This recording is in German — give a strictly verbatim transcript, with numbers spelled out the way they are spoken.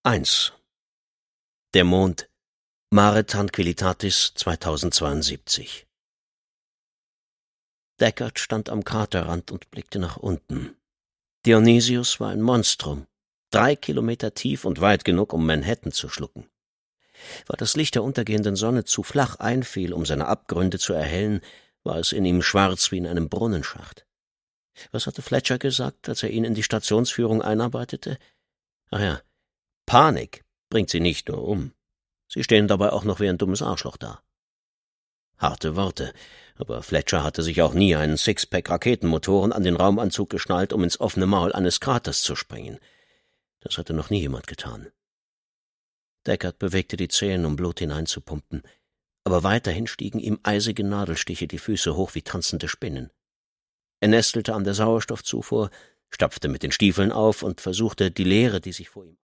eins. Der Mond, Mare Tranquillitatis zweitausendzweiundsiebzig. Deckard stand am Kraterrand und blickte nach unten. Dionysius war ein Monstrum, drei Kilometer tief und weit genug, um Manhattan zu schlucken. Weil das Licht der untergehenden Sonne zu flach einfiel, um seine Abgründe zu erhellen, war es in ihm schwarz wie in einem Brunnenschacht. Was hatte Fletcher gesagt, als er ihn in die Stationsführung einarbeitete? Ach ja, Panik bringt sie nicht nur um. Sie stehen dabei auch noch wie ein dummes Arschloch da. Harte Worte, aber Fletcher hatte sich auch nie einen Sixpack Raketenmotoren an den Raumanzug geschnallt, um ins offene Maul eines Kraters zu springen. Das hatte noch nie jemand getan. Deckard bewegte die Zehen, um Blut hineinzupumpen, aber weiterhin stiegen ihm eisige Nadelstiche die Füße hoch wie tanzende Spinnen. Er nestelte an der Sauerstoffzufuhr, stapfte mit den Stiefeln auf und versuchte, die Leere, die sich vor ihm